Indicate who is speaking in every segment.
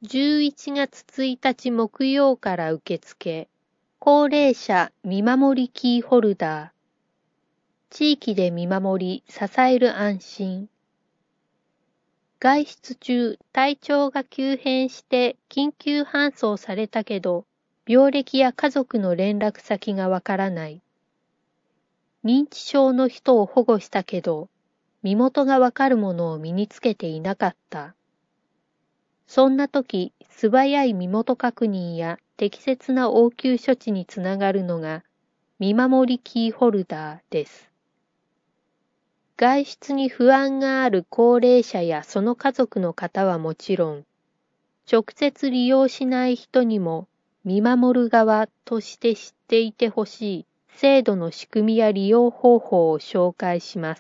Speaker 1: 11月1日木曜から受付。高齢者見守りキーホルダー。地域で見守り、支える安心。外出中、体調が急変して緊急搬送されたけど、病歴や家族の連絡先がわからない。認知症の人を保護したけど、身元がわかるものを身につけていなかった。そんな時、素早い身元確認や適切な応急処置につながるのが、見守りキーホルダーです。外出に不安がある高齢者やその家族の方はもちろん、直接利用しない人にも見守る側として知っていてほしい制度の仕組みや利用方法を紹介します。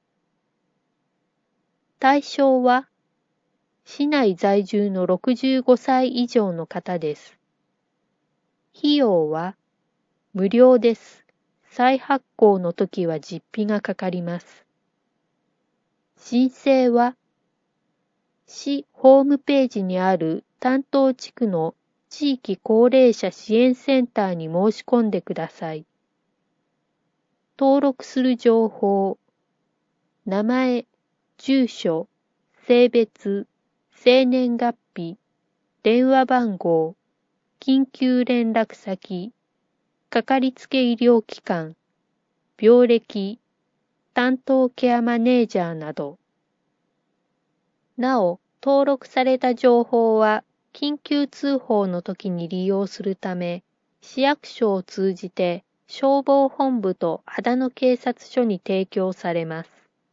Speaker 1: 対象は、市内在住の65歳以上の方です。費用は無料です。再発行の時は実費がかかります。申請は市ホームページにある担当地区の地域高齢者支援センターに申し込んでください。登録する情報、名前、住所、性別、生年月日、電話番号、緊急連絡先、かかりつけ医療機関、病歴、担当ケアマネージャーなど。なお、登録された情報は緊急通報の時に利用するため、市役所を通じて消防本部と秦野警察署に提供されます。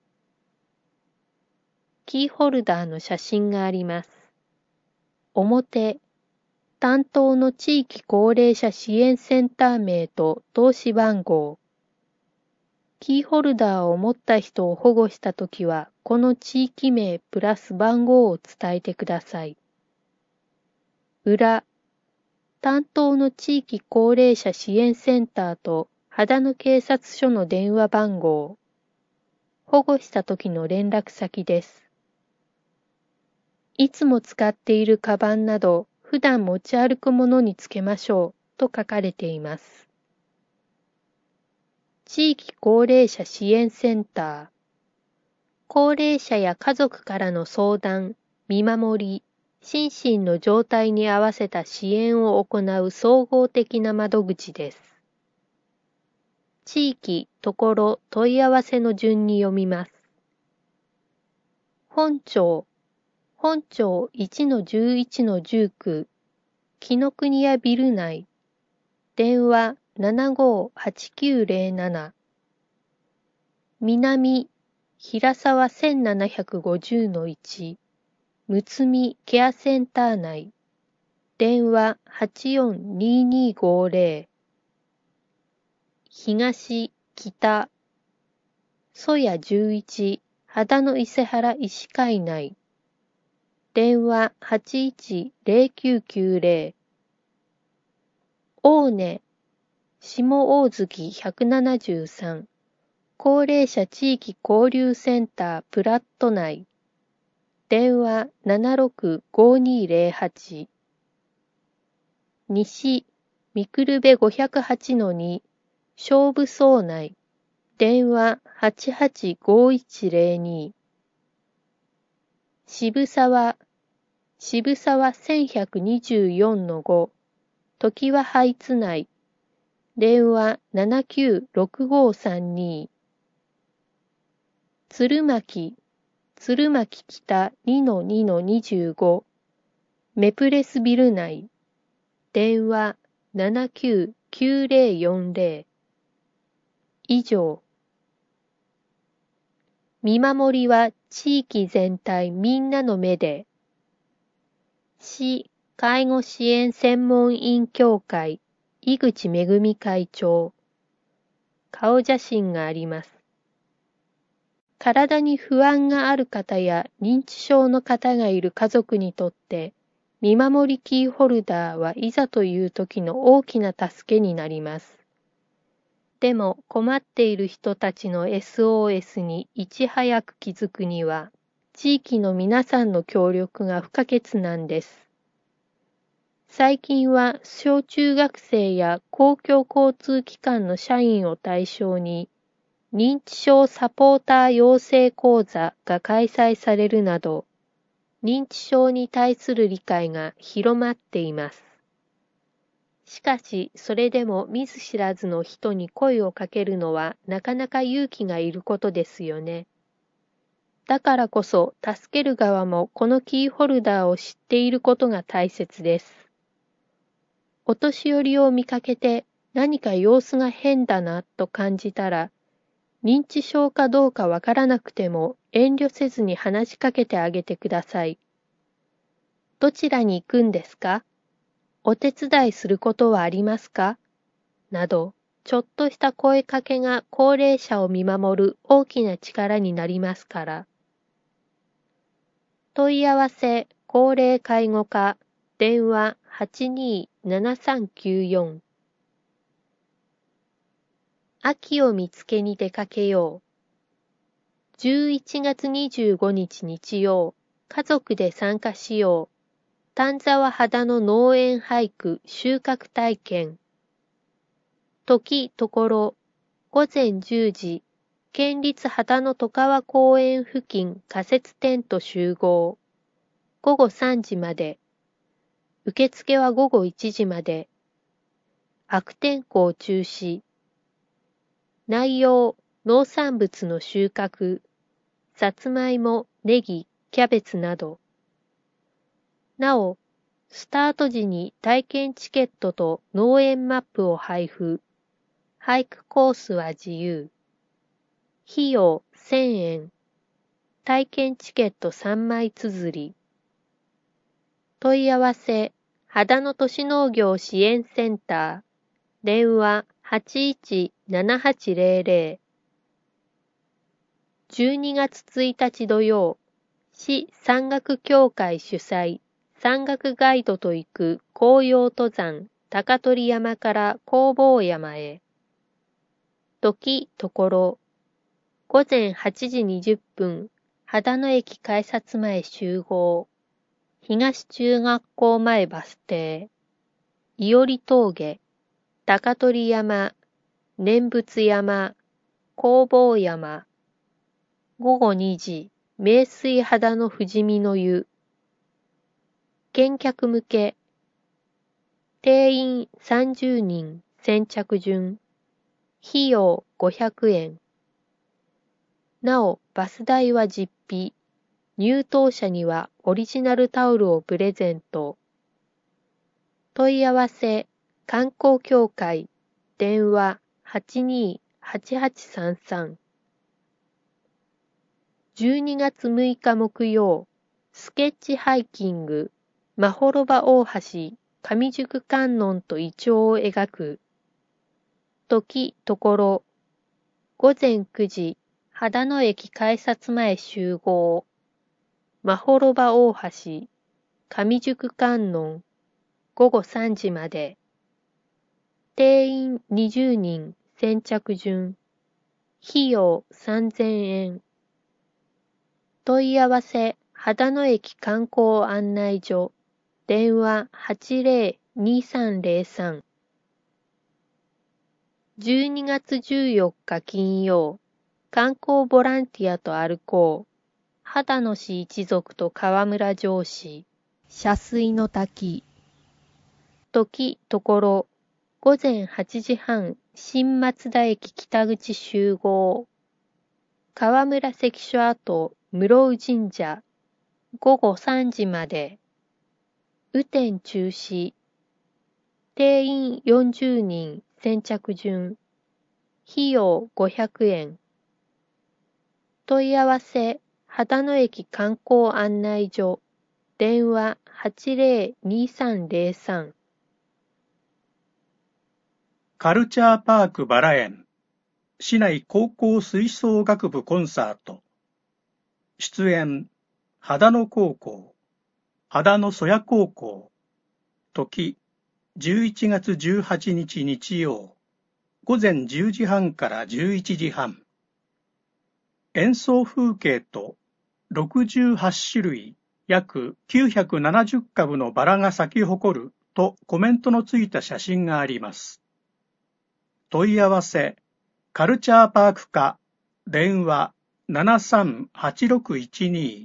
Speaker 1: キーホルダーの写真があります。表、担当の地域高齢者支援センター名と通し番号。キーホルダーを持った人を保護したときは、この地域名プラス番号を伝えてください。裏、担当の地域高齢者支援センターと秦野警察署の電話番号。保護したときの連絡先です。いつも使っているカバンなど、普段持ち歩くものにつけましょうと書かれています。地域高齢者支援センター。高齢者や家族からの相談、見守り、心身の状態に合わせた支援を行う総合的な窓口です。地域、ところ、問い合わせの順に読みます。本町1-11-19、紀ノ国屋ビル内、電話758907、南、平沢1750-1、むつみケアセンター内、電話842250、東、北、曽谷11、秦野伊勢原医師会内、電話810990、大根、下大月173、高齢者地域交流センタープラット内、電話765208、西、みくるべ508-2、勝負荘内、電話885102、渋沢1124-5、常盤ハイツ内、電話796532、鶴巻北2-2-25、メプレスビル内、電話799040、以上。見守りは地域全体みんなの目で。市介護支援専門委員協会井口めぐみ会長。顔写真があります。体に不安がある方や認知症の方がいる家族にとって、見守りキーホルダーはいざという時の大きな助けになります。でも困っている人たちの SOS にいち早く気づくには、地域の皆さんの協力が不可欠なんです。 最近は小中学生や公共交通機関の社員を対象に認知症サポーター養成講座が開催されるなど、認知症に対する理解が広まっています。しかし、それでも見ず知らずの人に声をかけるのはなかなか勇気がいることですよね。だからこそ、助ける側もこのキーホルダーを知っていることが大切です。お年寄りを見かけて何か様子が変だなと感じたら、認知症かどうかわからなくても遠慮せずに話しかけてあげてください。どちらに行くんですか？お手伝いすることはありますか？など、ちょっとした声かけが高齢者を見守る大きな力になりますから。問い合わせ高齢介護課電話 827394 秋を見つけに出かけよう。11月25日日曜、家族で参加しよう。丹沢肌の農園俳句収穫体験。時、ところ、午前10時、県立秦野戸川公園付近仮設テント集合。午後3時まで。受付は午後1時まで。悪天候中止。内容、農産物の収穫、さつまいも、ネギ、キャベツなど。なお、スタート時に体験チケットと農園マップを配布。俳句コースは自由。費用1000円。体験チケット3枚綴り。問い合わせ、秦野都市農業支援センター。電話 817800。12月1日土曜、市山岳協会主催、山岳ガイドと行く紅葉登山、高取山から弘法山へ。時、ところ、午前8時20分、秦野駅改札前集合。東中学校前バス停。伊織峠、高取山、念仏山、弘法山。午後2時、名水秦野富士見の湯。見客向け。定員30人、先着順。費用500円。なお、バス代は実費。入島者にはオリジナルタオルをプレゼント。問い合わせ、観光協会、電話828833。12月6日木曜、スケッチハイキング、まほろば大橋、上宿観音とイチョウを描く。時、ところ、午前9時、秦野駅改札前集合。まほろば大橋、上宿観音、午後3時まで。定員20人、先着順。費用3000円。問い合わせ、秦野駅観光案内所。電話802303。12月14日金曜、観光ボランティアと歩こう。秦野市一族と河村城市。洒水の滝。時、ところ、午前8時半、新松田駅北口集合。河村関所跡、室生神社。午後3時まで。雨天中止。定員40人、先着順。費用500円。問い合わせ、秦野駅観光案内所。電話802303。
Speaker 2: カルチャーパークバラ園市内高校吹奏楽部コンサート。出演、秦野高校、秦野曽谷高校。時、11月18日日曜、午前10時半から11時半。演奏風景と68種類約970株のバラが咲き誇るとコメントのついた写真があります。問い合わせ、カルチャーパーク課、電話738612。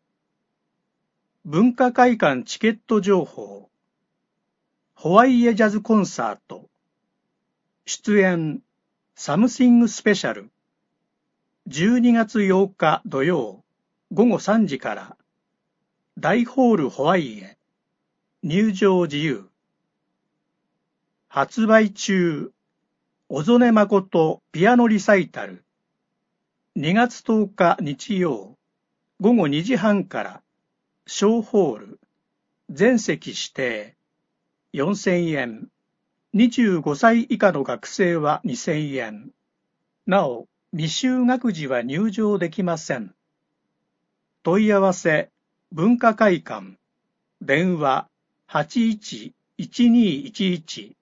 Speaker 2: 文化会館チケット情報。ホワイエジャズコンサート。出演、サムシングスペシャル。12月8日土曜、午後3時から。大ホールホワイエ。入場自由。発売中。小曽根誠ピアノリサイタル。2月10日日曜、午後2時半から。小ホール。全席指定。4000円。25歳以下の学生は2000円。なお、未就学児は入場できません。問い合わせ、文化会館。電話811211